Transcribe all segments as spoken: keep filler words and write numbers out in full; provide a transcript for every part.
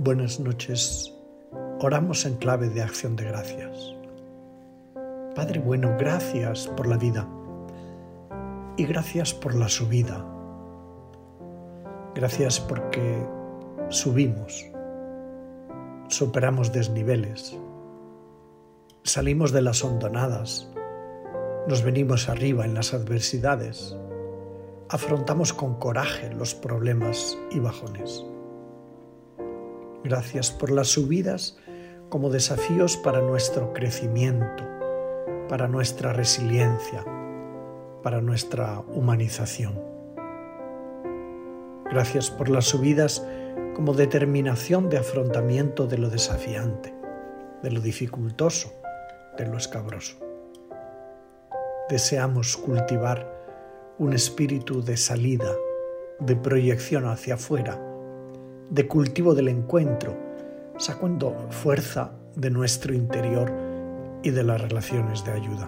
Buenas noches. Oramos en clave de acción de gracias. Padre bueno, gracias por la vida y gracias por la subida. Gracias porque subimos, superamos desniveles, salimos de las hondonadas, nos venimos arriba en las adversidades, afrontamos con coraje los problemas y bajones. Gracias por las subidas como desafíos para nuestro crecimiento, para nuestra resiliencia, para nuestra humanización. Gracias por las subidas como determinación de afrontamiento de lo desafiante, de lo dificultoso, de lo escabroso. Deseamos cultivar un espíritu de salida, de proyección hacia afuera, de cultivo del encuentro, sacando fuerza de nuestro interior y de las relaciones de ayuda.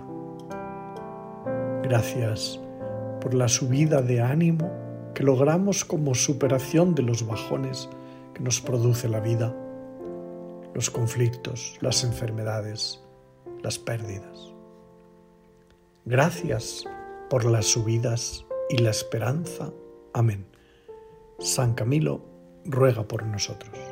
Gracias por la subida de ánimo que logramos como superación de los bajones que nos produce la vida, los conflictos, las enfermedades, las pérdidas. Gracias por las subidas y la esperanza. Amén. San Camilo ruega por nosotros.